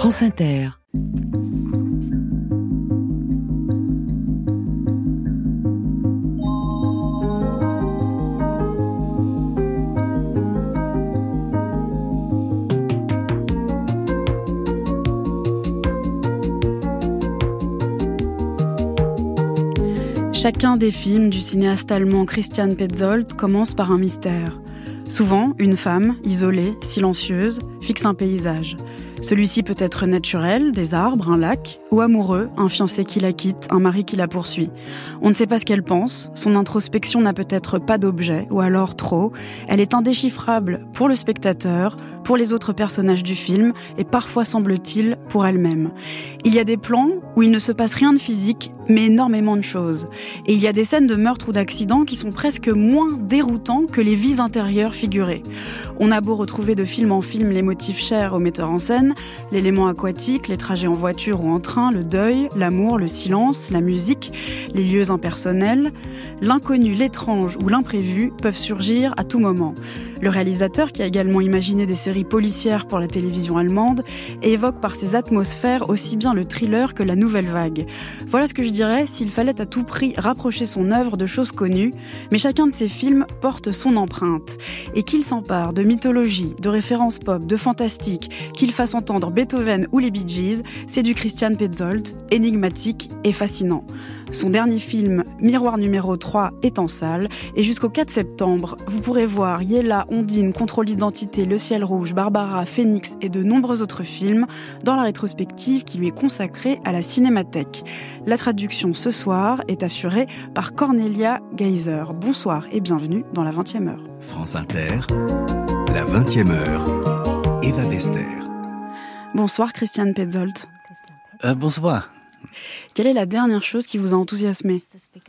France Inter. Chacun des films du cinéaste allemand Christian Petzold commence par un mystère. Souvent, une femme, isolée, silencieuse, fixe un paysage. Celui-ci peut être naturel, des arbres, un lac, ou amoureux, un fiancé qui la quitte, un mari qui la poursuit. On ne sait pas ce qu'elle pense, son introspection n'a peut-être pas d'objet, ou alors trop. Elle est indéchiffrable pour le spectateur, pour les autres personnages du film, et parfois, semble-t-il, pour elle-même. Il y a des plans où il ne se passe rien de physique, mais énormément de choses. Et il y a des scènes de meurtre ou d'accident qui sont presque moins déroutants que les vies intérieures figurées. On a beau retrouver de film en film les motifs chers au metteur en scène, l'élément aquatique, les trajets en voiture ou en train, le deuil, l'amour, le silence, la musique, les lieux impersonnels, l'inconnu, l'étrange ou l'imprévu peuvent surgir à tout moment. Le réalisateur, qui a également imaginé des séries policières pour la télévision allemande, évoque par ses atmosphères aussi bien le thriller que la nouvelle vague. Voilà ce que je dirais s'il fallait à tout prix rapprocher son œuvre de choses connues, mais chacun de ces films porte son empreinte. Et qu'il s'empare de mythologie, de références pop, de fantastique, qu'il fasse entendre Beethoven ou les Bee Gees, c'est du Christian Petzold, énigmatique et fascinant. Son dernier film, Miroir numéro 3, est en salle, et jusqu'au 4 septembre, vous pourrez voir Yella, Ondine, Contrôle d'identité, Le ciel rouge, Barbara, Phoenix et de nombreux autres films dans la rétrospective qui lui est consacrée à la Cinémathèque. La traduction ce soir est assurée par Cornelia Geiser. Bonsoir et bienvenue dans la 20e heure. France Inter, la 20e heure, Eva Bester. Bonsoir Christian Petzold. Bonsoir. Quelle est la dernière chose qui vous a enthousiasmé ?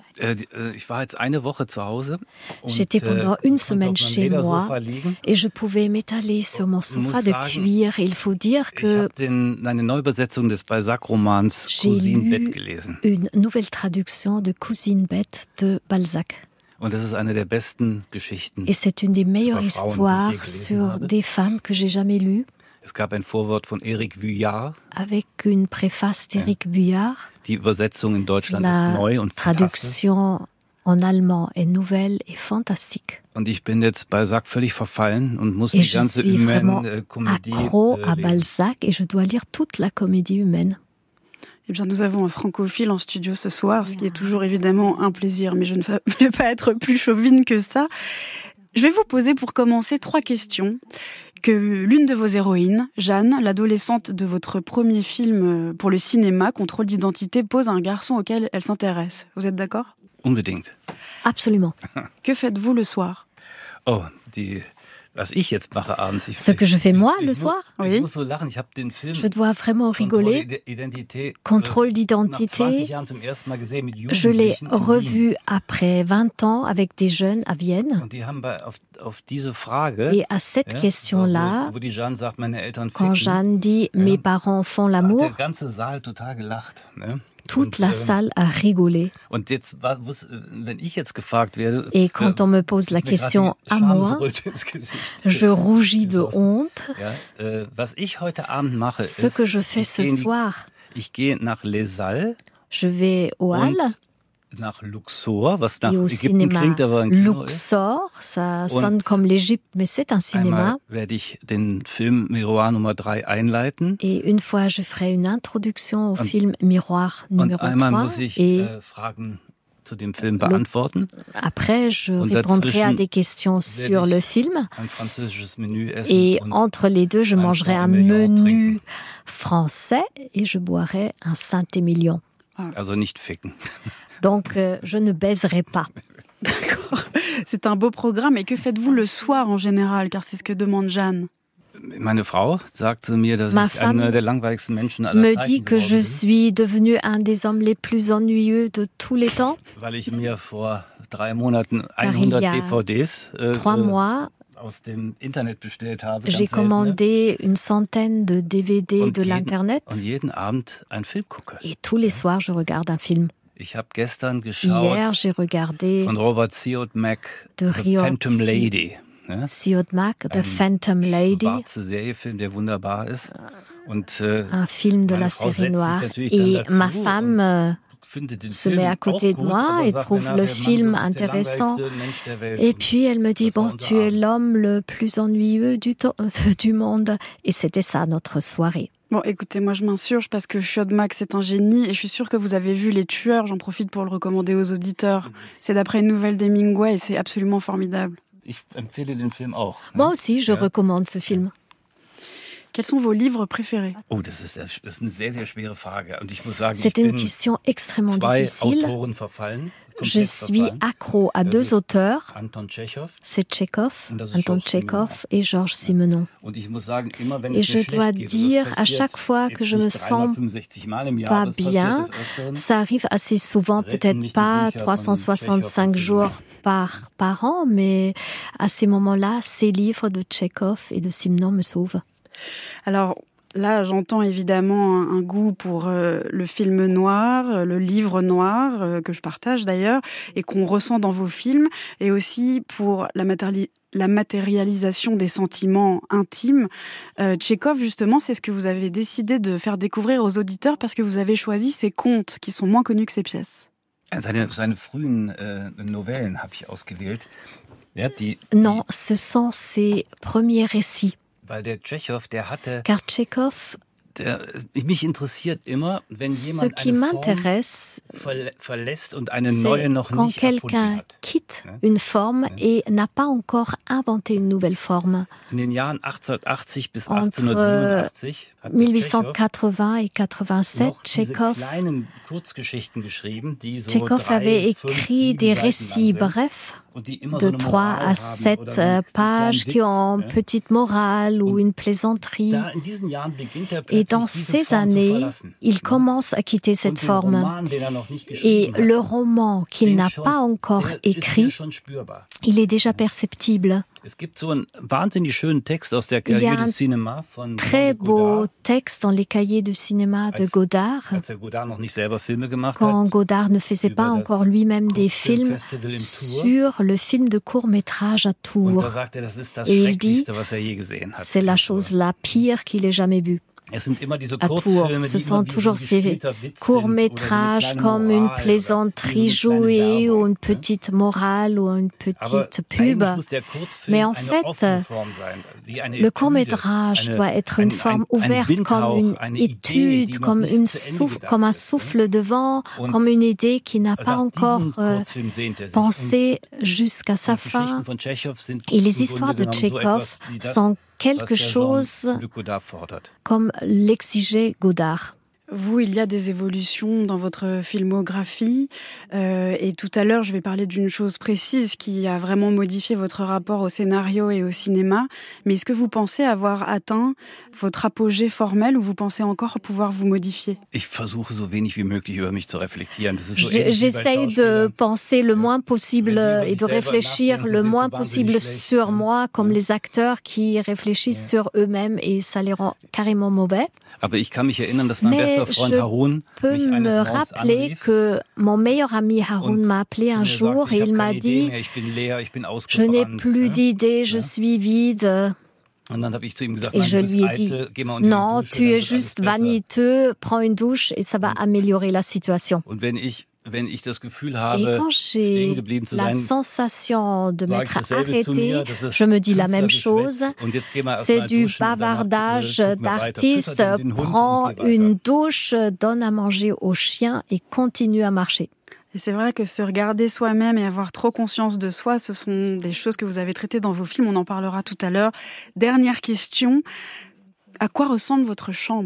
J'étais pendant une semaine chez moi et je pouvais m'étaler sur mon sofa de cuir. Et il faut dire que j'ai lu une nouvelle traduction de Cousine Bette de Balzac. Et c'est une des meilleures histoires sur des femmes que j'ai jamais lues. Es gab ein Vorwort von Erik Vuillard. Avec une préface d'Éric Vuillard. Die Übersetzung in Deutschland ist neu und traduction en allemand est nouvelle et fantastique. Und ich bin jetzt Balzac völlig verfallen und muss die ganze Humaine-Comédie accro à Balzac et je dois lire toute la comédie humaine. Eh bien, nous avons un francophile en studio ce soir, ce qui est toujours évidemment un plaisir, mais je ne vais pas être plus chauvine que ça. Je vais vous poser pour commencer 3 questions que l'une de vos héroïnes, Jeanne, l'adolescente de votre premier film pour le cinéma, Contrôle d'identité, pose à un garçon auquel elle s'intéresse. Vous êtes d'accord ? Unbedingt. Absolument. Que faites-vous le soir ? Ce que je fais moi le soir ? Oui. Je dois vraiment rigoler. Contrôle d'identité. Je l'ai revu après 20 ans avec des jeunes à Vienne. Et à cette question-là, quand Jeanne dit « mes parents font l'amour », toute la salle a rigolé. Et quand on me pose la question à moi, je rougis de honte. Ce que je fais ce soir, je vais aux Halles. Et au cinéma Luxor, ça sonne comme l'Égypte, mais c'est un cinéma. Et une fois, je ferai une introduction au film Miroir numéro 3. Et après, je répondrai à des questions sur le film. Et entre les deux, je mangerai un menu français et je boirai un Saint-Émilion. Also nicht ficken. Donc, je ne baiserai pas. D'accord. C'est un beau programme. Et que faites-vous le soir en général ? Car c'est ce que demande Jeanne. Ma femme me dit que je suis devenu un des hommes les plus ennuyeux de tous les temps. Car il y a 3 mois, j'ai commandé une centaine de DVD de l'Internet. Et tous les soirs, je regarde un film. Hier, j'ai regardé von Robert Siodmak, de The Phantom Lady. Siodmak, The Phantom Lady. Schwarze Seriefilm, der wunderbar ist. un film de la série noire. Et ma femme se met à côté de moi et trouve le film intéressant. Et puis elle me dit, bon, tu es l'homme le plus ennuyeux du monde. Et c'était ça, notre soirée. Bon, écoutez, moi je m'insurge parce que Chiod-Max est un génie et je suis sûre que vous avez vu Les Tueurs. J'en profite pour le recommander aux auditeurs. C'est d'après une nouvelle d'Hemingway et c'est absolument formidable. Moi aussi, je recommande ce film. Quels sont vos livres préférés? C'est une question extrêmement difficile. Je suis accro à deux auteurs, c'est Anton Tchekhov et Georges Simenon. Et je dois dire, à chaque fois que je me sens pas bien, ça arrive assez souvent, peut-être pas 365 jours par an, mais à ces moments-là, ces livres de Tchekhov et de Simenon me sauvent. Alors là, j'entends évidemment un goût pour le film noir, le livre noir, que je partage d'ailleurs, et qu'on ressent dans vos films, et aussi pour la matérialisation des sentiments intimes. Tchekhov, justement, c'est ce que vous avez décidé de faire découvrir aux auditeurs parce que vous avez choisi ses contes qui sont moins connus que ses pièces. Seine frühen Novellen habe ich ausgewählt. Non, ce sont ses premiers récits. Car Tchekhov, mich interessiert immer, wenn ce jemand qui m'intéresse, verlässt und eine c'est neue noch quand nicht quelqu'un quitte une forme et n'a pas encore inventé une nouvelle forme. In den Jahren 1880 bis Entre 1887 hat 1880 et 87, Tchekhov avait écrit des récits brefs de 3 à 7 pages qui ont une petite morale ou une plaisanterie. Et dans ces années, il commence à quitter cette forme. Et le roman qu'il n'a pas encore écrit, il est déjà perceptible. Il y a un très beau texte dans les cahiers du cinéma de Godard, quand Godard ne faisait pas encore lui-même des films, sur le film de court-métrage à Tours. Et il dit, c'est la chose la pire qu'il ait jamais vue. À Tours, ce sont toujours ces courts-métrages comme une plaisanterie jouée ou une petite morale ou une petite pub. Mais en fait, le court-métrage doit être une forme ouverte comme une étude, comme un souffle de vent, comme une idée qui n'a pas encore pensé jusqu'à sa fin. Et les histoires de Tchekhov sont quelque chose comme l'exigeait Godard. Vous, il y a des évolutions dans votre filmographie et tout à l'heure, je vais parler d'une chose précise qui a vraiment modifié votre rapport au scénario et au cinéma. Mais est-ce que vous pensez avoir atteint votre apogée formelle ou vous pensez encore pouvoir vous modifier? J'essaye de penser le moins possible et de réfléchir le moins possible sur moi, comme les acteurs qui réfléchissent sur eux-mêmes et ça les rend carrément mauvais. Mais je peux me rappeler que mon meilleur ami Haroun m'a appelé un jour et il m'a dit « Je n'ai plus d'idées, je suis vide ». Et je lui ai dit « Non, tu es juste vaniteux, prends une douche et ça va améliorer la situation ». Et quand j'ai la sensation de m'être arrêtée, je me dis la même chose. C'est du bavardage d'artiste. Prends une douche, donne à manger au chien et continue à marcher. Et c'est vrai que se regarder soi-même et avoir trop conscience de soi, ce sont des choses que vous avez traitées dans vos films. On en parlera tout à l'heure. Dernière question. À quoi ressemble votre chambre ?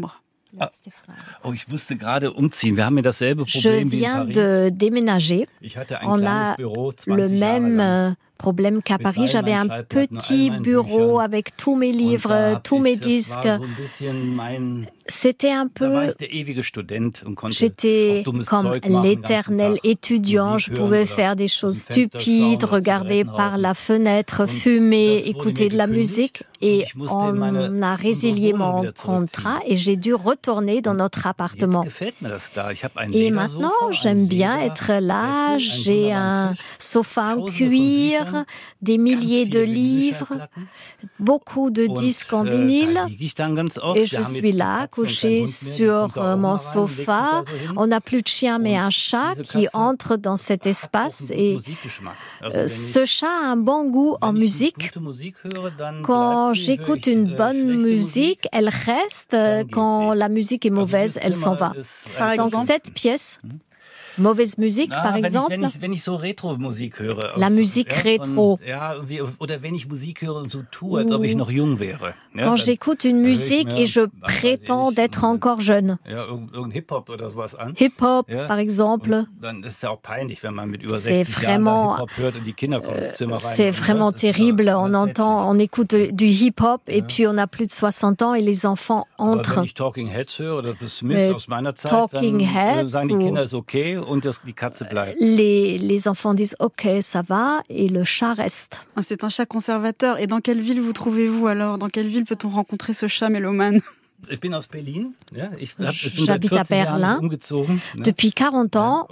Je viens de déménager. On a le même problème qu'à Paris. J'avais un petit bureau avec tous mes livres, tous mes disques. C'était un peu... J'étais comme l'éternel étudiant. Je pouvais faire des choses stupides, regarder par la fenêtre, fumer, écouter de la musique. et on a résilié mon contrat et j'ai dû retourner dans notre appartement. Et maintenant, j'aime bien être là. J'ai un sofa en cuir, des milliers de livres, beaucoup de disques en vinyle. Et je suis là, couchée sur mon sofa. On n'a plus de chien, mais un chat qui entre dans cet espace. Et ce chat a un bon goût en musique. Quand j'écoute une bonne musique, elle reste. Quand la musique est mauvaise, elle s'en va. Donc cette pièce... Mauvaise musique, par exemple. Wenn ich so Retro-Musik höre. La musique rétro. Oder wenn ich Musik höre und so tue, als ob ich noch jung wäre. Quand j'écoute une musique et je prétends d'être encore jeune. Hip-Hop oder sowas an. Hip-Hop, par exemple. Dann ist es ja auch peinlich, wenn man mit über 60 Jahren Hip-Hop hört und die Kinder kommen ins Zimmer rein. C'est vraiment terrible. On écoute du Hip-Hop et puis on a plus de 60 ans et les enfants entrent. Wenn ich Talking Heads höre oder The Smiths aus meiner Zeit, dann sagen die Kinder, ist okay. Les enfants disent « Ok, ça va » et le chat reste. C'est un chat conservateur. Et dans quelle ville vous trouvez-vous alors ? Dans quelle ville peut-on rencontrer ce chat mélomane ? J'habite à Berlin depuis 40 ans.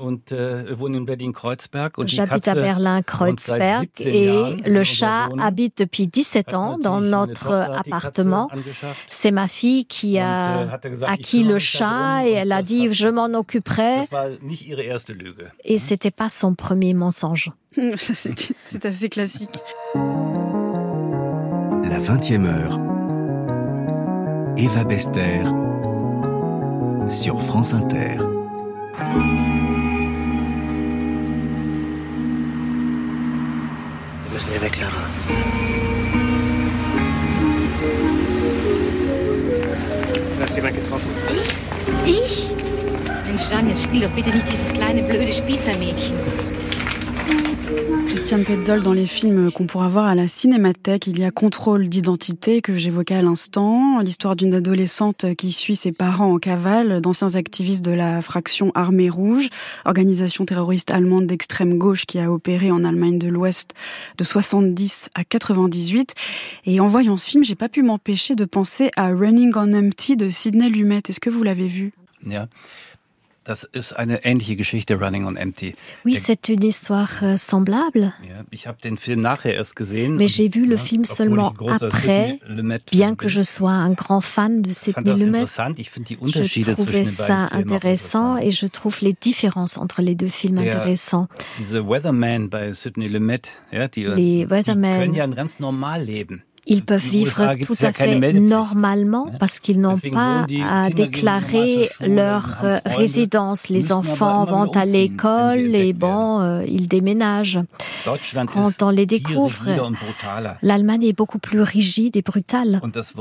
J'habite à Berlin-Kreuzberg et le chat habite depuis 17 ans dans notre appartement. C'est ma fille qui a acquis le chat et elle a dit « je m'en occuperai ». Et c'était pas son premier mensonge. C'est assez classique. La 20e heure. Eva Bester sur France Inter. Wir müssen hier weg, Clara. Du hast jemand getroffen. Ich? Mensch, Jan, jetzt spiel doch bitte nicht dieses kleine, blöde Spießermädchen. Christiane Petzold, dans les films qu'on pourra voir à la Cinémathèque, il y a Contrôle d'identité que j'évoquais à l'instant, l'histoire d'une adolescente qui suit ses parents en cavale, d'anciens activistes de la fraction Armée Rouge, organisation terroriste allemande d'extrême gauche qui a opéré en Allemagne de l'Ouest de 70 à 98. Et en voyant ce film, j'ai pas pu m'empêcher de penser à Running on Empty de Sidney Lumet. Est-ce que vous l'avez vu ? Ja. Das ist eine ähnliche Geschichte, Running on Empty. Oui, c'est une histoire semblable. Ich habe den Film nachher erst gesehen. Mais j'ai vu le film seulement après, bien que je sois un grand fan de Sidney Lumet. Je trouvais ça intéressant et je trouve les différences entre les deux films intéressants. Diese Weathermen bei Sidney Lumet, les Weathermen, können ja ein ganz normal leben. Ils peuvent vivre tout à fait normalement parce qu'ils n'ont pas à déclarer leur résidence. Les enfants vont à l'école et ils déménagent. Quand on les découvre, l'Allemagne est beaucoup plus rigide et brutale.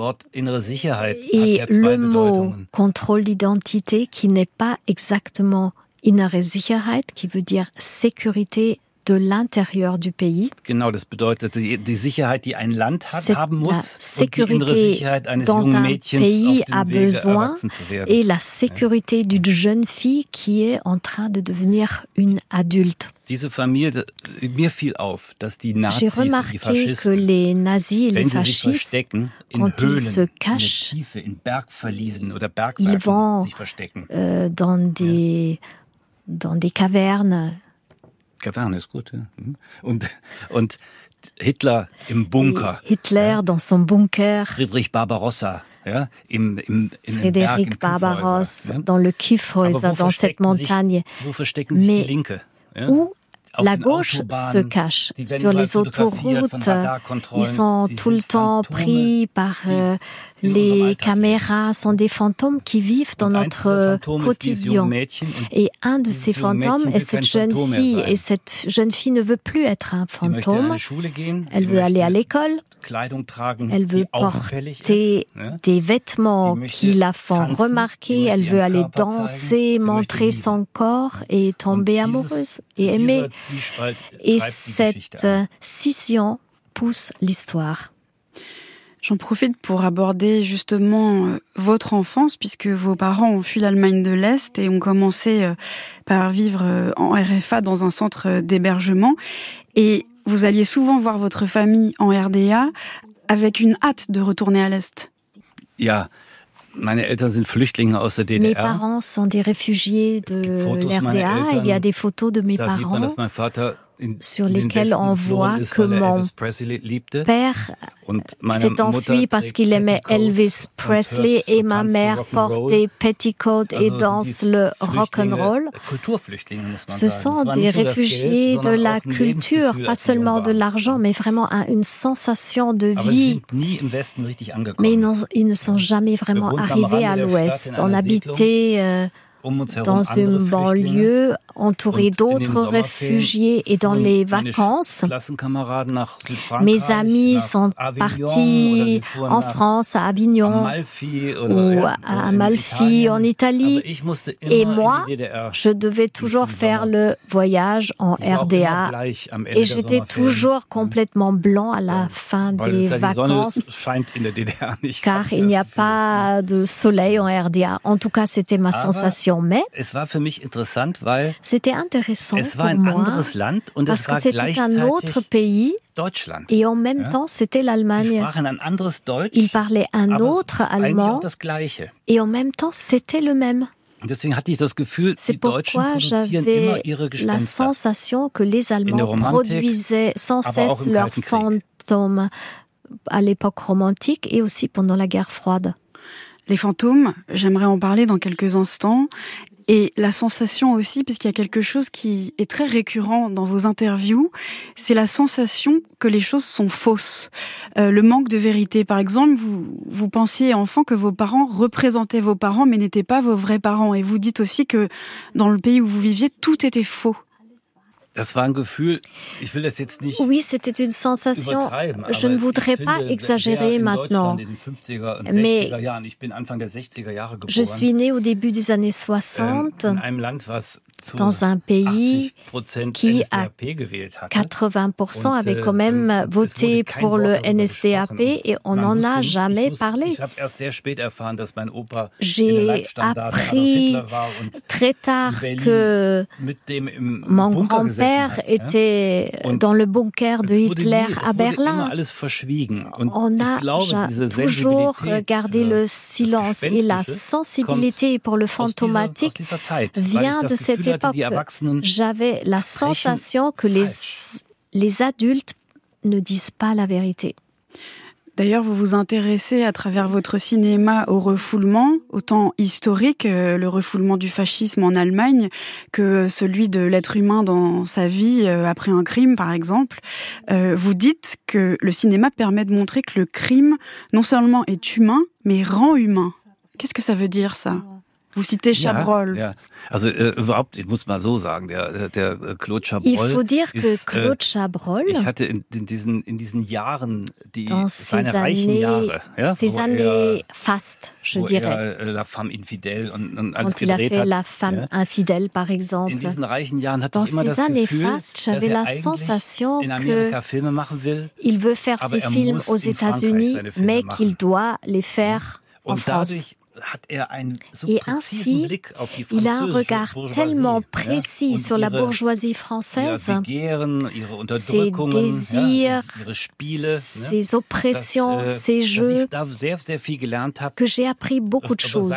Et le mot contrôle d'identité qui n'est pas exactement innere Sicherheit, qui veut dire sécurité de l'intérieur du pays. Genau, das bedeutet die Sicherheit, die ein Land haben muss, und die innere Sicherheit eines jungen Mädchens auf dem Wege erwachsen zu werden. Et la sécurité d'une jeune fille qui est en train de devenir une adulte. Diese Familie, mir fiel auf, dass die Nazis und die Faschisten, que les nazis et les wenn sie sich fascistes, verstecken, in quand Höhlen, ils se in der cachent, Tiefe, in Bergverliesen oder ils Bergwerken vont sich verstecken. Dans des cavernes. Caverne ist gut, ja. Und Hitler im Bunker. Hitler dans son bunker. Friedrich Barbarossa, ja, Frédéric Barbarossa dans le Kyffhäuser, dans cette montagne. Wo verstecken sich die Linke? Ja? Où la gauche se cache sur les autoroutes. Ils sont tout le temps pris par les caméras, sont des fantômes qui vivent dans notre quotidien. Et un de ces fantômes est cette jeune fille. Et cette jeune fille ne veut plus être un fantôme. Elle veut aller à l'école. Elle veut porter des vêtements qui la font remarquer. Elle veut aller danser, montrer son corps et tomber amoureuse et aimer. Et cette scission pousse l'histoire. J'en profite pour aborder justement votre enfance, puisque vos parents ont fui l'Allemagne de l'Est et ont commencé par vivre en RFA dans un centre d'hébergement. Et vous alliez souvent voir votre famille en RDA. avec une hâte de retourner à l'Est. Ja, meine Eltern sind Flüchtlinge aus der DDR. Mes parents sont des réfugiés de l'RDA. Il y a des photos de mes parents sur lesquelles on voit que mon père s'est enfui parce qu'il aimait Elvis Presley et ma mère porte des petticoats et danse le rock'n'roll. Ce sont des réfugiés de la culture, pas seulement de l'argent, mais vraiment une sensation de vie. Mais ils ne sont jamais vraiment arrivés à l'Ouest. On habitait dans une banlieue entourée d'autres réfugiés et dans les vacances, mes amis sont partis en France, à Avignon ou à Amalfi en Italie et moi, je devais toujours faire le voyage en RDA et j'étais toujours complètement blanc à la fin des vacances car il n'y a pas de soleil en RDA. En tout cas, c'était ma sensation. Mais c'était intéressant pour moi parce que c'était un autre pays et en même temps c'était l'Allemagne. Ils parlaient un autre allemand et en même temps c'était le même. C'est pourquoi j'avais la sensation que les Allemands produisaient sans cesse leurs fantômes à l'époque romantique et aussi pendant la guerre froide. Les fantômes, j'aimerais en parler dans quelques instants. Et la sensation aussi, puisqu'il y a quelque chose qui est très récurrent dans vos interviews, c'est la sensation que les choses sont fausses. Le manque de vérité. Par exemple, vous pensiez enfant que vos parents représentaient vos parents, mais n'étaient pas vos vrais parents. Et vous dites aussi que dans le pays où vous viviez, tout était faux. Oui, c'était une sensation. Je ne voudrais pas exagérer maintenant. Mais je suis née au début des années 60 dans un pays qui, à 80%, avait quand même voté pour le NSDAP et on n'en a jamais parlé. J'ai appris très tard que mon grand-père était dans le bunker de Hitler à Berlin. On a toujours gardé le silence et la sensibilité pour le fantomatique vient de cette époque. J'avais la sensation que les adultes ne disent pas la vérité. D'ailleurs, vous vous intéressez à travers votre cinéma au refoulement, autant historique, le refoulement du fascisme en Allemagne, que celui de l'être humain dans sa vie après un crime, par exemple. Vous dites que le cinéma permet de montrer que le crime, non seulement est humain, mais rend humain. Qu'est-ce que ça veut dire, ça ? Vous citez Chabrol. Ja. Also überhaupt, ich muss mal so sagen, der Claude Chabrol. Il faut dire que Claude Chabrol, ich hatte in diesen Jahren seine reichen Jahre, ces années fastes, je dirais. La femme infidèle und alles quand il a fait La femme infidèle, par exemple. In diesen reichen Jahren hatte Dans ich immer ces das années Gefühl, fastes, j'avais la sensation qu'il veut faire ses films aux États-Unis, mais qu'il doit les faire en France. Et ainsi, il a un regard tellement précis sur la bourgeoisie française, ses désirs, ses oppressions, ses jeux, que j'ai appris beaucoup de choses.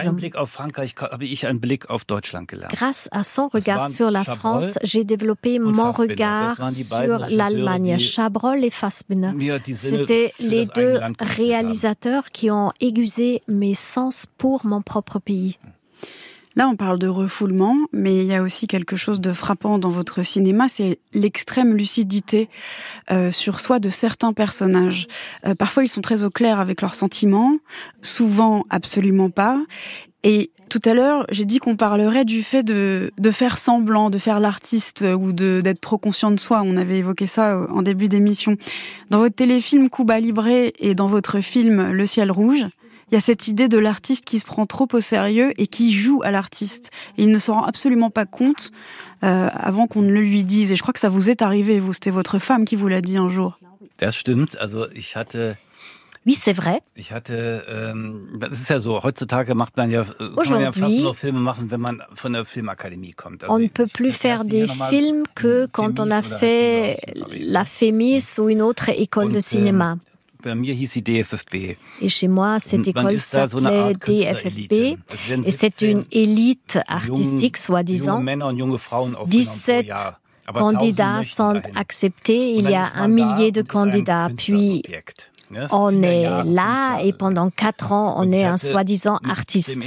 Grâce à son regard sur la France, j'ai développé mon regard sur l'Allemagne. Chabrol et Fassbinder, c'était les deux réalisateurs qui ont aiguisé mes sens pour mon propre pays. Là, on parle de refoulement, mais il y a aussi quelque chose de frappant dans votre cinéma, c'est l'extrême lucidité sur soi de certains personnages. Parfois, ils sont très au clair avec leurs sentiments, souvent absolument pas. Et tout à l'heure, j'ai dit qu'on parlerait du fait de faire semblant, de faire l'artiste ou d'être trop conscient de soi. On avait évoqué ça en début d'émission. Dans votre téléfilm Cuba Libre et dans votre film Le ciel rouge, il y a cette idée de l'artiste qui se prend trop au sérieux et qui joue à l'artiste. Et il ne s'en rend absolument pas compte avant qu'on ne le lui dise. Et je crois que ça vous est arrivé, vous. C'était votre femme qui vous l'a dit un jour. Das stimmt. Also ich hatte... Oui, c'est vrai. Ich hatte, das ist ja so, heutzutage macht man ja, kann man ja fast nur Filme machen, wenn man von der Filmakademie kommt. Also on ne peut plus faire des films que quand on a fait la FEMIS ou une autre école de cinéma. Bei mir hieß sie DFFB. Et chez moi, cette école s'appelait DFFB. Et c'est une élite artistique, soi-disant. 17 candidats sont acceptés. Il y a 1 millier de candidats. Puis, on est là et pendant 4 ans, on est un soi-disant artiste.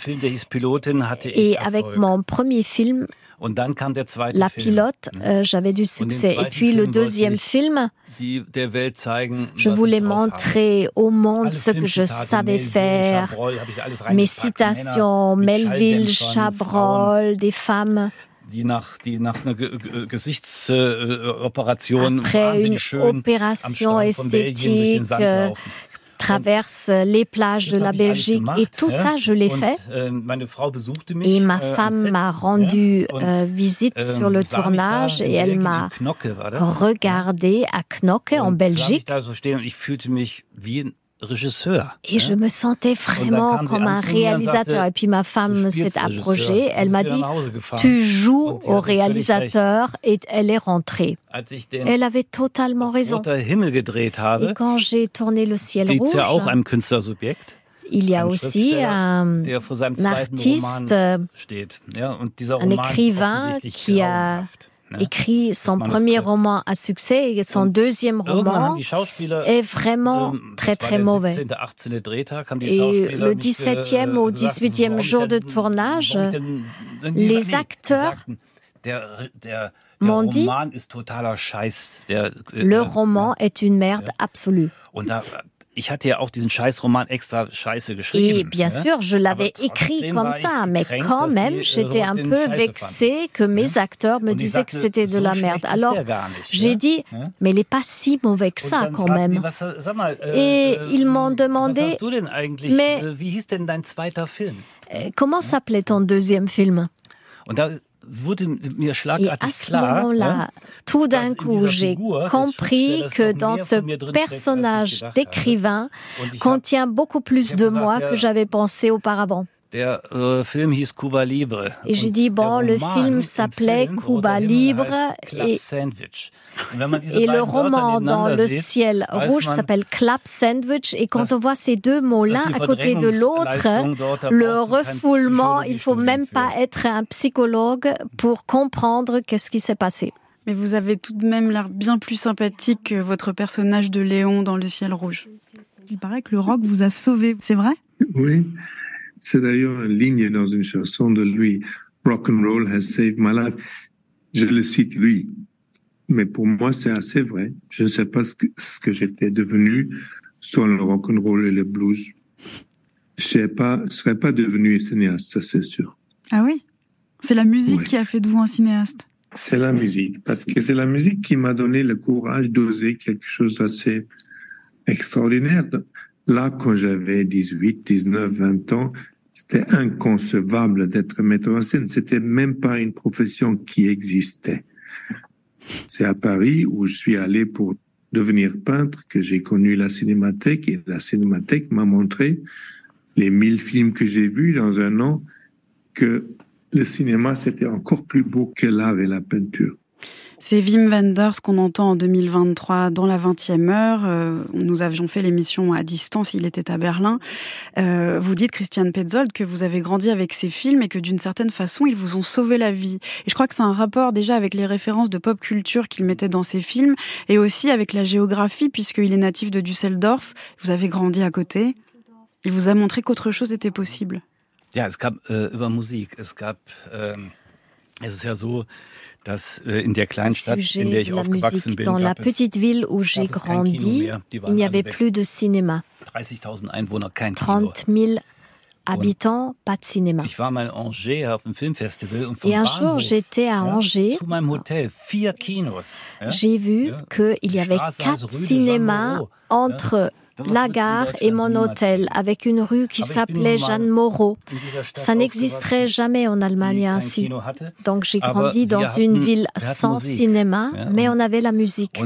Et avec mon premier film, La Pilote, j'avais du succès. Et puis le deuxième film, je voulais montrer au monde ce que je savais faire. Mes citations, Melville, Chabrol, des femmes. Après une opération esthétique, traverse les plages de la Belgique et tout ça, je l'ai fait. Et ma femme m'a rendu visite sur le tournage et elle m'a regardé à Knocke en Belgique. Et je me sentais vraiment comme un réalisateur. Et puis ma femme s'est approchée. Elle m'a dit, tu joues au réalisateur, et elle est rentrée. Elle avait totalement raison. Et quand j'ai tourné Le ciel rouge, il y a aussi un artiste, un écrivain qui a écrit son premier roman à succès et son deuxième roman est vraiment très très mauvais. Et le 17e ou 18e jour de tournage, les acteurs m'ont dit le roman est une merde absolue. Ich hatte ja auch diesen Scheißroman extra scheiße geschrieben. Et bien sûr, je l'avais écrit comme ça, mais quand même, j'étais un peu vexée que mes acteurs me disaient que c'était de la merde. Alors, j'ai dit, mais il n'est pas si mauvais que ça quand même. Et ils m'ont demandé, mais comment s'appelait ton deuxième film ? Et à ce moment-là, tout d'un coup, j'ai compris que dans ce personnage d'écrivain contient beaucoup plus de moi que j'avais pensé auparavant. Et j'ai dit, bon, le film s'appelait Cuba Libre et le roman dans Le ciel rouge s'appelle Club Sandwich. Et quand on voit ces deux mots-là à côté de l'autre, le refoulement, il ne faut même pas être un psychologue pour comprendre qu'est-ce qui s'est passé. Mais vous avez tout de même l'air bien plus sympathique que votre personnage de Léon dans Le ciel rouge. Il paraît que le rock vous a sauvé, c'est vrai ? Oui. C'est d'ailleurs une ligne dans une chanson de lui, Rock and Roll has saved my life. Je le cite lui. Mais pour moi, c'est assez vrai. Je ne sais pas ce que j'étais devenu sans le rock and roll et le blues. Je ne serais pas devenu cinéaste, ça c'est sûr. Ah oui ? C'est la musique qui a fait de vous un cinéaste ? C'est la musique, parce que c'est la musique qui m'a donné le courage d'oser quelque chose d'assez extraordinaire. Là, quand j'avais 18, 19, 20 ans, c'était inconcevable d'être metteur en scène. C'était même pas une profession qui existait. C'est à Paris où je suis allé pour devenir peintre que j'ai connu la Cinémathèque, et la Cinémathèque m'a montré les 1000 films que j'ai vus dans un an, que le cinéma c'était encore plus beau que l'art et la peinture. C'est Wim Wenders qu'on entend en 2023 dans la 20e heure. Nous avions fait l'émission à distance, il était à Berlin. Vous dites, Christian Petzold, que vous avez grandi avec ces films et que d'une certaine façon, ils vous ont sauvé la vie. Et je crois que c'est un rapport déjà avec les références de pop culture qu'il mettait dans ces films et aussi avec la géographie, puisqu'il est natif de Düsseldorf. Vous avez grandi à côté. Il vous a montré qu'autre chose était possible. Ja, es gab über Musik. Es ist ja so, dass in der kleinen Stadt, in der ich aufgewachsen bin, dans la petite ville où j'ai grandi, il n'y avait plus de cinéma. 30.000 Einwohner, kein 30 000 habitants, pas de cinéma. Ich war mal à Angers auf dem Filmfestival und vom Et un jour, j'étais à Angers. Zu meinem Hotel 4 Kinos. J'ai vu qu'il y avait 4 cinémas entre la gare et mon hôtel, avec une rue qui s'appelait Jeanne Moreau. Ça n'existerait jamais en Allemagne ainsi. Donc j'ai grandi dans une ville sans cinéma, mais on avait la musique.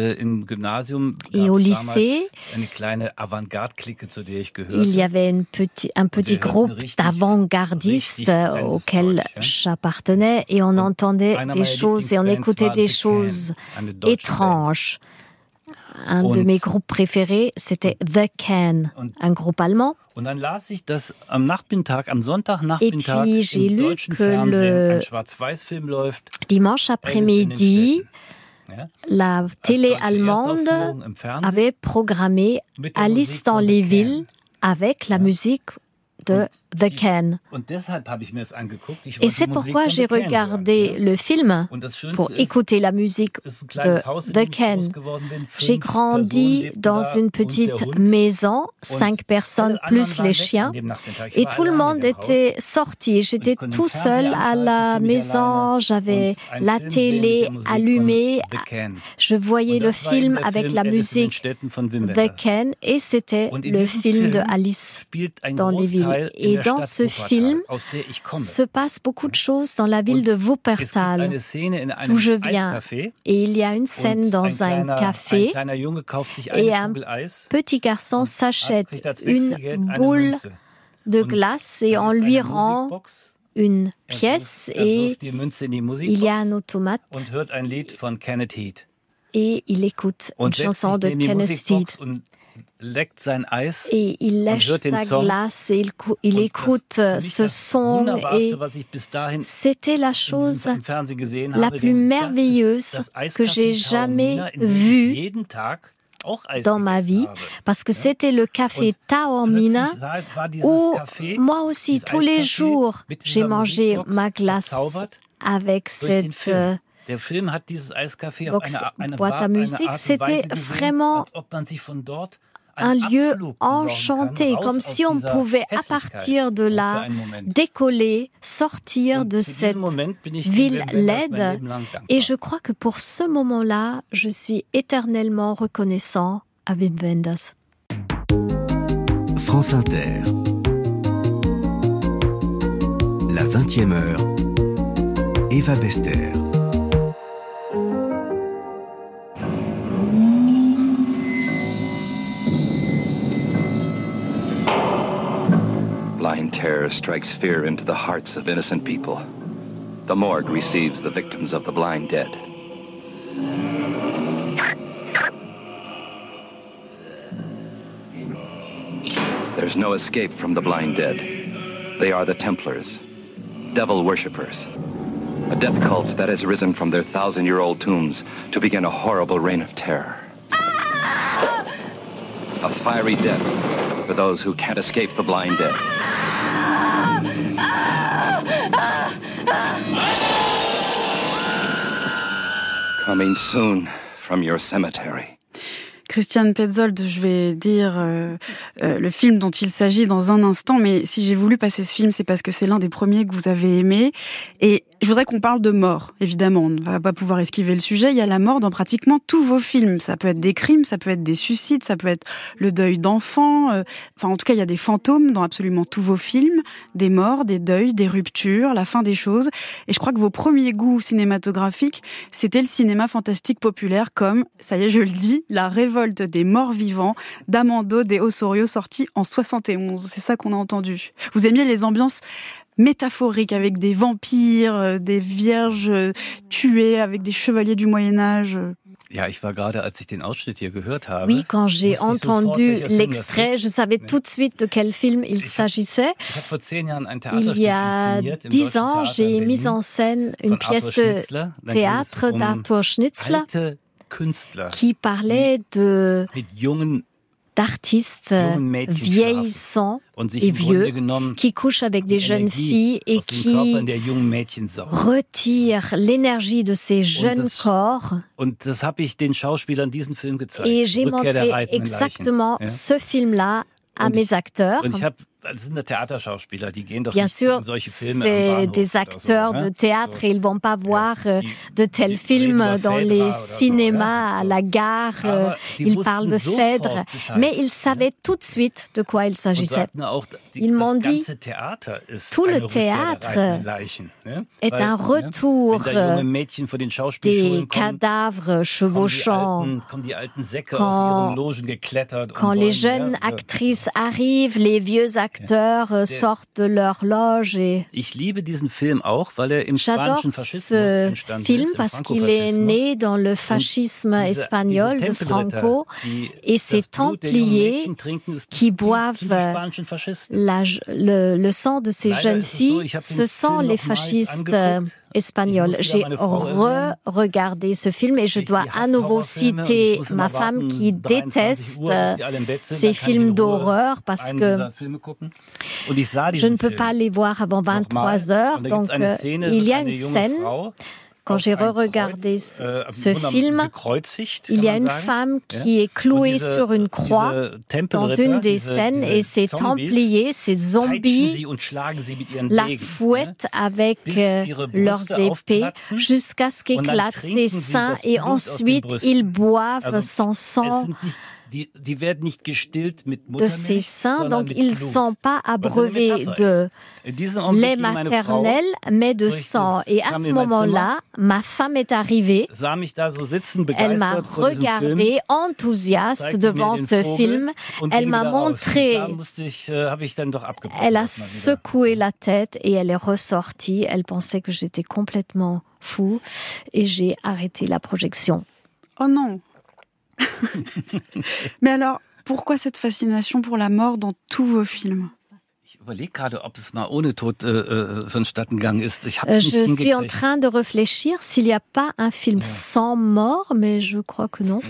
Et au lycée, il y avait un petit groupe d'avant-gardistes auquel j'appartenais, et on entendait des choses et on écoutait des choses étranges. Un de mes groupes préférés, c'était The Can, un groupe allemand. Und dann las ich, dass am Nachmittag, am Sonntagnachmittag im deutschen Fernsehen ein Schwarz-Weiß-Film läuft. Dimanche après-midi, la télé allemande avait programmé Alice dans les villes avec la musique de The Can. Et c'est pourquoi j'ai regardé le film pour écouter la musique de The Can. J'ai grandi dans une petite maison, 5 personnes plus les chiens, et tout le monde était sorti. J'étais tout seul à la maison, j'avais la télé allumée, je voyais le film avec la musique The Can, et c'était le film de Alice dans les villes. Et dans ce film se passe beaucoup de choses dans la ville de Wuppertal, d'où je viens. Et il y a une scène dans un café et un petit garçon s'achète une boule de glace et on lui rend une pièce et il y a un automate et il écoute une chanson de Kenneth Heath. Et il lèche sa glace et il écoute ce son et c'était la chose la plus merveilleuse que j'ai jamais vue dans ma vie, parce que c'était le café Taormina où moi aussi tous les jours j'ai mangé ma glace avec cette boîte à musique. C'était vraiment un lieu enchanté, comme si on pouvait à partir de là décoller, sortir de cette ville laide. Et je crois que pour ce moment-là, je suis éternellement reconnaissant à Wim Wenders. France Inter. La 20e heure. Eva Bester. Blind terror strikes fear into the hearts of innocent people. The morgue receives the victims of the blind dead. There's no escape from the blind dead. They are the Templars, devil worshippers. A death cult that has risen from their 1,000-year-old tombs to begin a horrible reign of terror. A fiery death for those who can't escape the blind dead. Coming soon from your cemetery. Christian Petzold, je vais dire le film dont il s'agit dans un instant, mais si j'ai voulu passer ce film, c'est parce que c'est l'un des premiers que vous avez aimé. Et je voudrais qu'on parle de mort, évidemment. On ne va pas pouvoir esquiver le sujet. Il y a la mort dans pratiquement tous vos films. Ça peut être des crimes, ça peut être des suicides, ça peut être le deuil d'enfants. Enfin, en tout cas, il y a des fantômes dans absolument tous vos films. Des morts, des deuils, des ruptures, la fin des choses. Et je crois que vos premiers goûts cinématographiques, c'était le cinéma fantastique populaire comme, ça y est, je le dis, La révolte des morts vivants d'Amando de Osorio, sorti en 71. C'est ça qu'on a entendu. Vous aimiez les ambiances métaphoriques avec des vampires, des vierges tuées, avec des chevaliers du Moyen-Âge. Oui, quand j'ai entendu l'extrait, je savais tout de suite de quel film il s'agissait. Il y a 10 ans, j'ai mis en scène une pièce de théâtre d'Arthur Schnitzler qui parlait d'artistes vieillissants et vieux qui couchent avec des jeunes filles et qui retirent l'énergie de ces jeunes corps. Et j'ai montré exactement ce film-là à mes acteurs. Bien sûr, c'est des acteurs de théâtre et ils ne vont pas voir de tels films dans les cinémas, à la gare. Ils parlent de Phèdre, mais ils savaient tout de suite de quoi il s'agissait. Ils m'ont dit, tout le théâtre est un retour des cadavres chevauchants. Quand les jeunes actrices arrivent, les vieux acteurs acteurs sortent de leur loge. Et j'adore ce film parce qu'il est né dans le fascisme espagnol de Franco et ces Templiers qui boivent le sang de ces jeunes filles, ce sont les fascistes espagnols. J'ai re-regardé ce film et je dois à nouveau citer ma femme qui déteste ces films d'horreur parce que je ne peux pas les voir avant 23 heures. Donc, il y a une scène. Quand j'ai re-regardé ce film, il y a une femme qui est clouée sur une croix dans une des scènes et ces Templiers, ces zombies, la fouettent avec leurs épées jusqu'à ce qu'éclatent ses seins et ensuite ils boivent son sang de ses seins, donc ils ne sont pas abreuvés de lait maternel, mais de sang. Et à ce moment-là, ma femme est arrivée, elle m'a regardée enthousiaste devant ce film, elle m'a montré, elle a secoué la tête et elle est ressortie, elle pensait que j'étais complètement fou et j'ai arrêté la projection. Oh non! Mais alors, pourquoi cette fascination pour la mort dans tous vos films? Je suis en train de réfléchir s'il n'y a pas un film sans mort, mais je crois que non.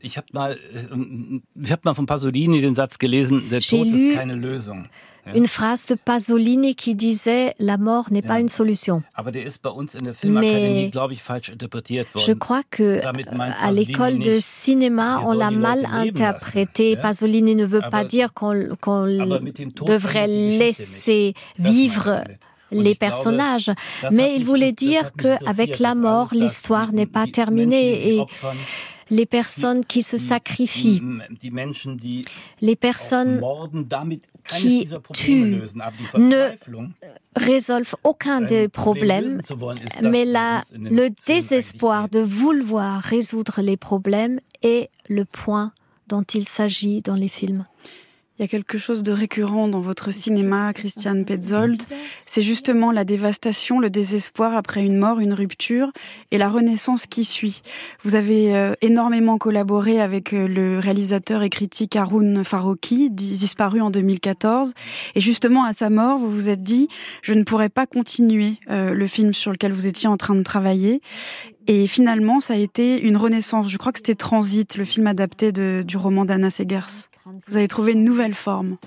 J'ai lu une phrase de Pasolini qui disait « La mort n'est pas une solution ». Mais je crois qu'à l'école de cinéma, on l'a mal interprété. Pasolini ne veut pas dire qu'on devrait laisser vivre les personnages, mais il voulait dire qu'avec la mort, l'histoire n'est pas terminée. Et les personnes qui se sacrifient, les personnes qui tuent ne résolvent aucun des problèmes, mais le désespoir de vouloir résoudre les problèmes est le point dont il s'agit dans les films. Il y a quelque chose de récurrent dans votre cinéma, Christiane Petzold. C'est justement la dévastation, le désespoir après une mort, une rupture et la renaissance qui suit. Vous avez énormément collaboré avec le réalisateur et critique Haroun Farroki, disparu en 2014. Et justement, à sa mort, vous vous êtes dit « Je ne pourrais pas continuer le film sur lequel vous étiez en train de travailler ». Et finalement, ça a été une renaissance. Je crois que c'était Transit, le film adapté du roman d'Anna Segers. Vous avez trouvé une nouvelle forme.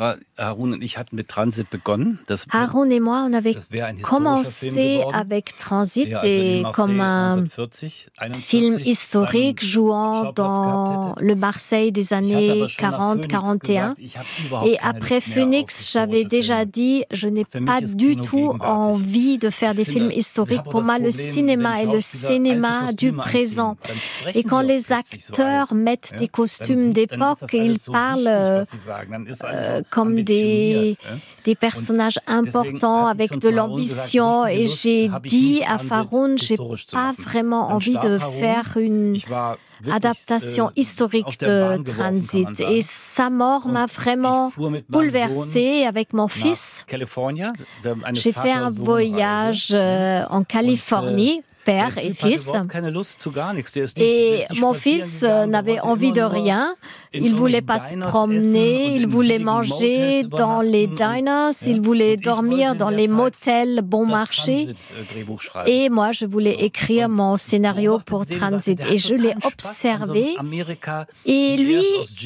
Haroun et moi, on avait commencé avec Transit et comme un film historique jouant dans le Marseille des années 40-41. Et après Phoenix, j'avais déjà dit, je n'ai pas du tout envie de faire des films historiques. Pour moi, le cinéma est le cinéma du présent. Et quand les acteurs mettent des costumes d'époque, ils parlent comme des personnages importants avec de l'ambition. Et j'ai dit à Farroun, j'ai pas vraiment envie de faire une adaptation historique de Transit. Et sa mort m'a vraiment bouleversée avec mon fils. J'ai fait un voyage en Californie, père et fils. Et mon fils n'avait envie de rien. Il voulait pas se promener, il voulait manger dans les diners, il voulait dormir dans les motels bon marché. Et moi, je voulais écrire mon scénario pour Transit. Et je l'ai observé. Et lui,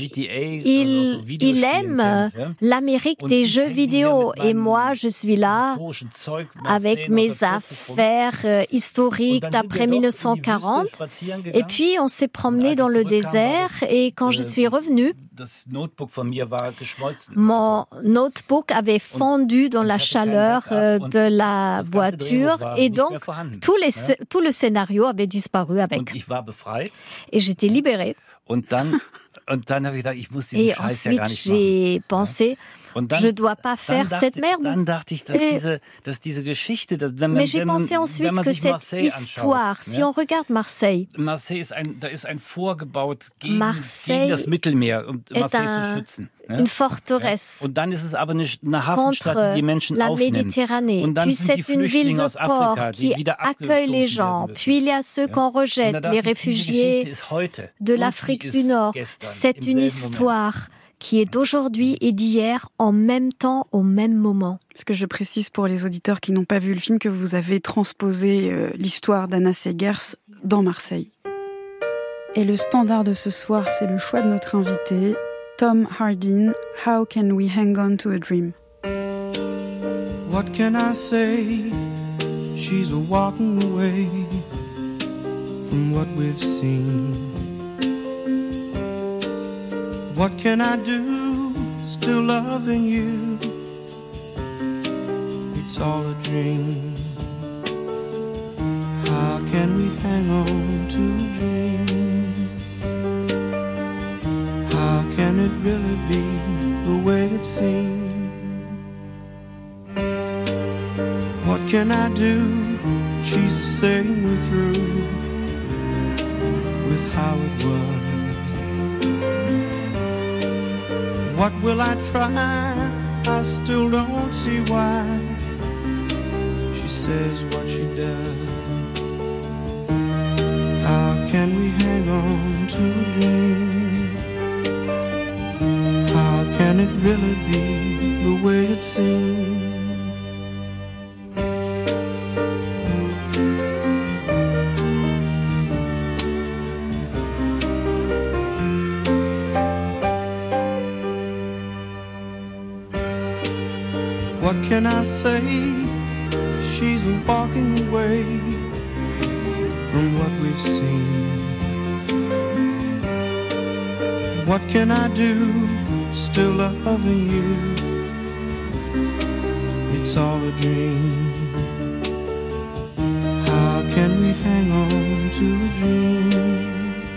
il aime l'Amérique des jeux vidéo. Et moi, je suis là avec mes affaires historiques d'après 1940. Et puis, on s'est promené dans le désert. Et quand je suis revenue, mon notebook avait fondu dans la chaleur de la voiture et donc tout le scénario avait disparu avec. Et j'étais libérée. Et ensuite, j'ai pensé, je ne dois pas faire cette merde. Mais j'ai pensé ensuite que cette histoire, si on regarde Marseille, Marseille est une forteresse contre la Méditerranée. Puis c'est une ville de port qui accueille les gens. Puis il y a ceux qu'on rejette, les réfugiés de l'Afrique du Nord. C'est une histoire qui est d'aujourd'hui et d'hier en même temps, au même moment. Ce que je précise pour les auditeurs qui n'ont pas vu le film, que vous avez transposé l'histoire d'Anna Segers dans Marseille. Et le standard de ce soir, c'est le choix de notre invité, Tom Hardin, How Can We Hang On to a Dream? What can I say? She's walking away from what we've seen. What can I do? Still loving you. It's all a dream. How can we hang on to a dream? How can it really be the way it seems? What can I do? She's saying we're through with how it was. What will I try? I still don't see why she says what she does. How can we hang on to a dream? How can it really be the way it seems? What can I say? She's walking away from what we've seen. What can I do? Still loving you. It's all a dream. How can we hang on to a dream?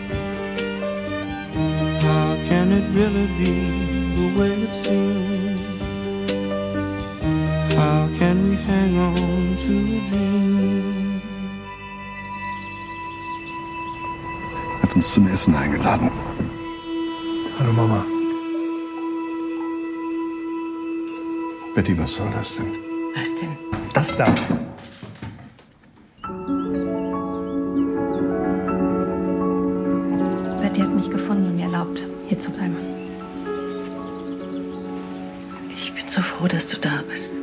How can it really be the way it seems? How can we hang on to a dream? Hat uns zum Essen eingeladen. Hallo Mama. Betty, was soll das denn? Was denn? Das da. Betty hat mich gefunden und mir erlaubt, hier zu bleiben. Ich bin so froh, dass du da bist.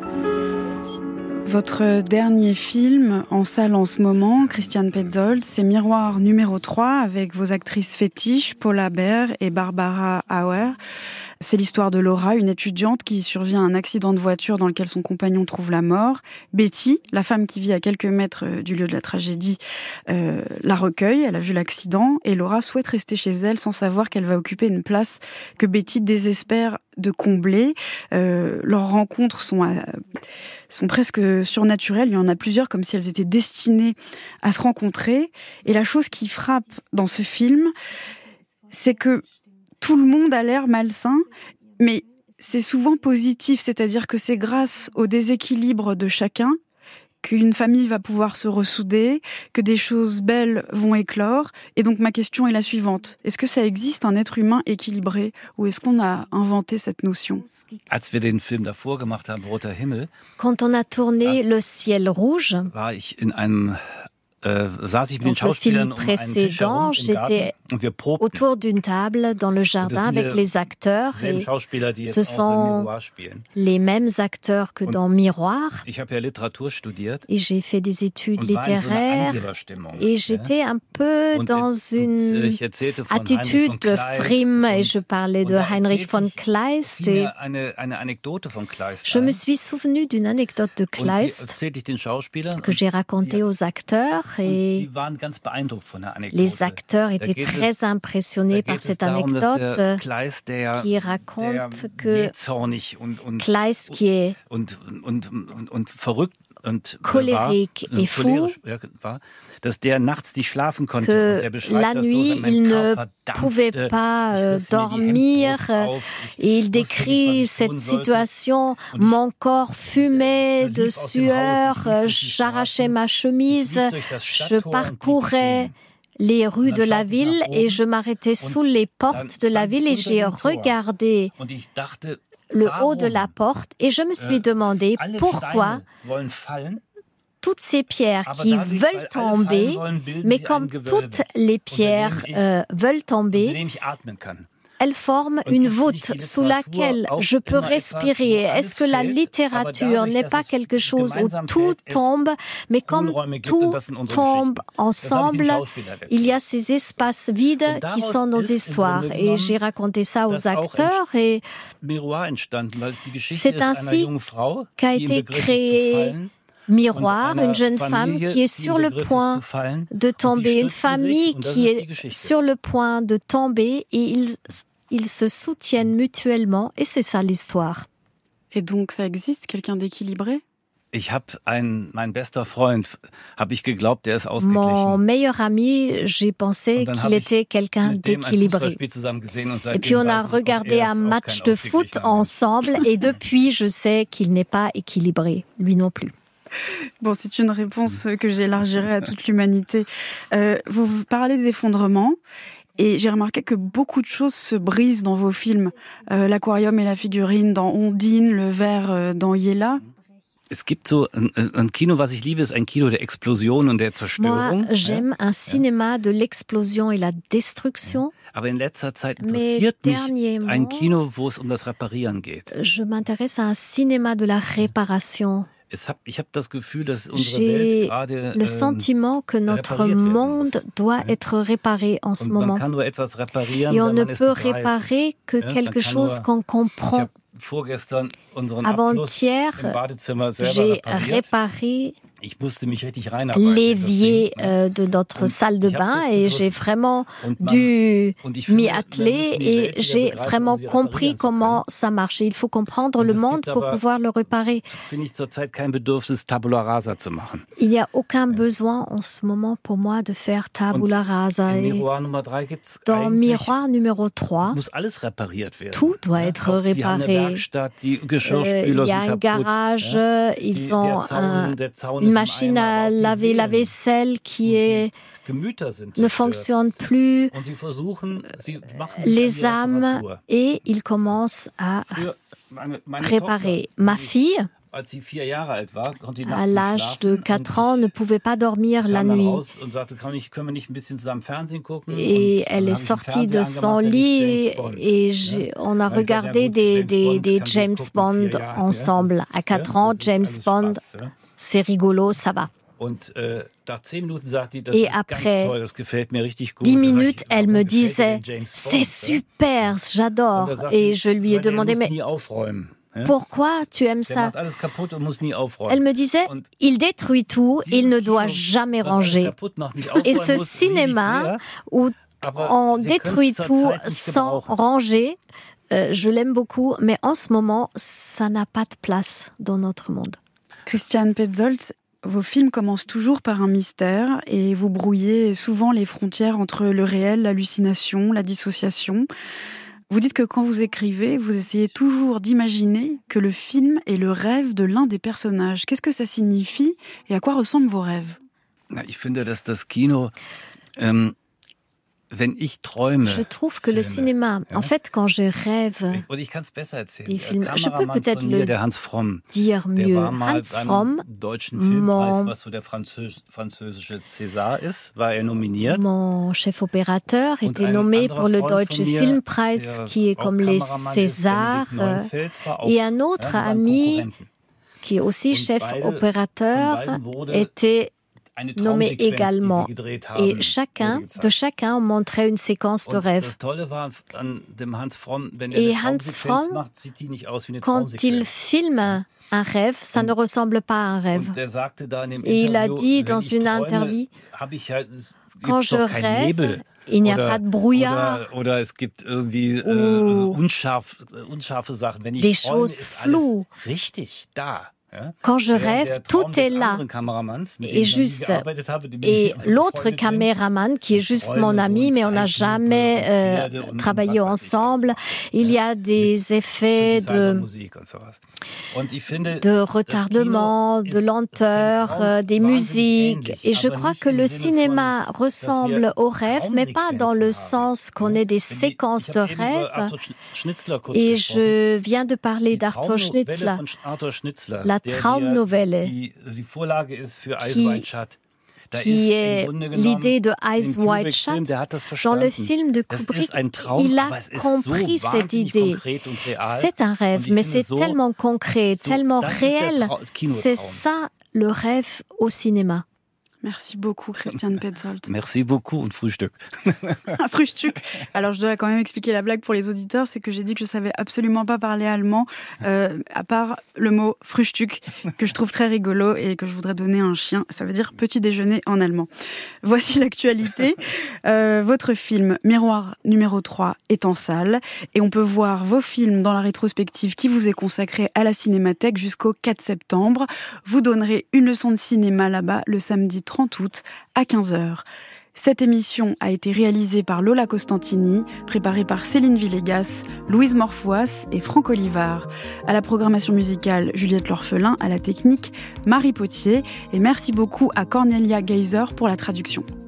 Votre dernier film en salle en ce moment, Christian Petzold, c'est Miroir numéro 3 avec vos actrices fétiches Paula Beer et Barbara Auer. C'est l'histoire de Laura, une étudiante qui survient à un accident de voiture dans lequel son compagnon trouve la mort. Betty, la femme qui vit à quelques mètres du lieu de la tragédie, la recueille, elle a vu l'accident, et Laura souhaite rester chez elle sans savoir qu'elle va occuper une place que Betty désespère de combler. Leurs rencontres sont presque surnaturelles, il y en a plusieurs comme si elles étaient destinées à se rencontrer. Et la chose qui frappe dans ce film, c'est que tout le monde a l'air malsain, mais c'est souvent positif, c'est-à-dire que c'est grâce au déséquilibre de chacun qu'une famille va pouvoir se ressouder, que des choses belles vont éclore. Et donc ma question est la suivante. Est-ce que ça existe un être humain équilibré, ou est-ce qu'on a inventé cette notion? Quand on a tourné Le ciel rouge, donc, le film précédent, j'étais autour d'une table dans le jardin avec les acteurs, et ce sont les mêmes acteurs que dans Miroir. Et j'ai fait des études littéraires et j'étais un peu dans une attitude de frime, et je parlais de Heinrich von Kleist, et je me suis souvenu d'une anecdote de Kleist que j'ai racontée aux acteurs. Et les acteurs étaient très impressionnés par cette anecdote qui raconte que Kleist, qui est colérique et fou, que la nuit, il ne pouvait pas dormir. Et il décrit cette situation. Mon corps fumait de sueur, j'arrachais ma chemise, je parcourais les rues de la ville et je m'arrêtais sous les portes de la ville et j'ai regardé le haut de la porte et je me suis demandé pourquoi toutes ces pierres qui veulent tomber, mais comme toutes les pierres veulent tomber, elles forment une voûte sous laquelle je peux respirer. Est-ce que la littérature n'est pas quelque chose où tout tombe, mais comme tout tombe ensemble, il y a ces espaces vides qui sont nos histoires. Et j'ai raconté ça aux acteurs et c'est ainsi qu'a été créé Miroir, une jeune femme qui est sur le point de tomber, une famille qui est sur le point de tomber et ils se soutiennent mutuellement et c'est ça l'histoire. Et donc ça existe, quelqu'un d'équilibré? Mon meilleur ami, j'ai pensé qu'il était quelqu'un d'équilibré. Et puis on a regardé un match de foot ensemble et depuis je sais qu'il n'est pas équilibré, lui non plus. Bon, c'est une réponse que j'élargirai à toute l'humanité. Vous parlez d'effondrement et j'ai remarqué que beaucoup de choses se brisent dans vos films. L'aquarium et la figurine dans Ondine, le verre dans Yella. Es gibt so ein Kino, was ich liebe, ist ein Kino der Explosion und der Zerstörung. Moi, j'aime un cinéma de l'explosion et la destruction. Aber in letzter Zeit interessiert mich ein Kino, wo es das Reparieren geht. Je m'intéresse à un cinéma de la réparation. Ich habe das Gefühl, dass unsere Welt gerade le sentiment que notre monde doit être réparé en ce moment. Et on ne peut réparer que quelque chose qu'on comprend. Avant-hier, j'ai réparé l'évier de notre salle de bain et j'ai vraiment dû m'y atteler et j'ai vraiment compris comment ça marche. Il faut comprendre le monde pour pouvoir le réparer. Il n'y a aucun besoin en ce moment pour moi de faire tabula rasa. Et dans Miroir numéro 3, tout doit être réparé. Il y a un garage, ils ont une machine à laver la vaisselle qui ne fonctionne plus, les âmes, et ils commencent à réparer. Ma fille, à l'âge de 4 ans, ne pouvait pas dormir la nuit. Et elle est sortie de son lit et on a regardé des James Bond ensemble. À 4 ans, James Bond, c'est rigolo, ça va. Et après 10 minutes, elle me disait « C'est super, j'adore ». Et je lui ai demandé « Mais pourquoi tu aimes ça ?» Elle me disait « Il détruit tout, il ne doit jamais ranger ». Et ce cinéma où on détruit tout sans ranger, je l'aime beaucoup, mais en ce moment, ça n'a pas de place dans notre monde. Christiane Petzold, vos films commencent toujours par un mystère et vous brouillez souvent les frontières entre le réel, l'hallucination, la dissociation. Vous dites que quand vous écrivez, vous essayez toujours d'imaginer que le film est le rêve de l'un des personnages. Qu'est-ce que ça signifie et à quoi ressemblent vos rêves? Ich finde, dass das Kino Je trouve que le cinéma, en fait, quand je rêve des films, je peux peut-être le dire mieux. Hans Fromm, mon chef opérateur, était nommé pour le Deutsche Filmpreis, qui est comme les Césars, et un autre ami, qui est aussi chef opérateur, était nommé également. Et de chacun, on montrait une séquence de rêve. Et Hans Fromm, quand il filme un rêve, ça ne ressemble pas à un rêve. Et il a dit dans une interview, quand je rêve, il n'y a pas de brouillard ou des choses floues. Quand je rêve, tout est là et juste. Et l'autre caméraman, qui est juste mon ami, mais on n'a jamais travaillé ensemble, il y a des effets de retardement, de lenteur, des musiques. Et je crois que le cinéma ressemble au rêve, mais pas dans le sens qu'on ait des séquences de rêve. Et je viens de parler d'Arthur Schnitzler. La Traumnovelle, qui est l'idée de Eyes Wide Shut. Dans le film de Kubrick, il a compris cette idée. C'est un rêve, mais c'est tellement concret, tellement réel. C'est ça le rêve au cinéma. Merci beaucoup, Christian Petzold. Merci beaucoup, un Frühstück. Un Frühstück. Alors, je dois quand même expliquer la blague pour les auditeurs, c'est que j'ai dit que je savais absolument pas parler allemand, à part le mot Frühstück, que je trouve très rigolo et que je voudrais donner à un chien. Ça veut dire petit déjeuner en allemand. Voici l'actualité. Votre film Miroir numéro 3 est en salle et on peut voir vos films dans la rétrospective qui vous est consacrée à la Cinémathèque jusqu'au 4 septembre. Vous donnerez une leçon de cinéma là-bas le samedi 30 août à 15h. Cette émission a été réalisée par Lola Costantini, préparée par Céline Villegas, Louise Morfouas et Franck Olivard. À la programmation musicale, Juliette L'Orphelin, à la technique, Marie Potier. Et merci beaucoup à Cornelia Geiser pour la traduction.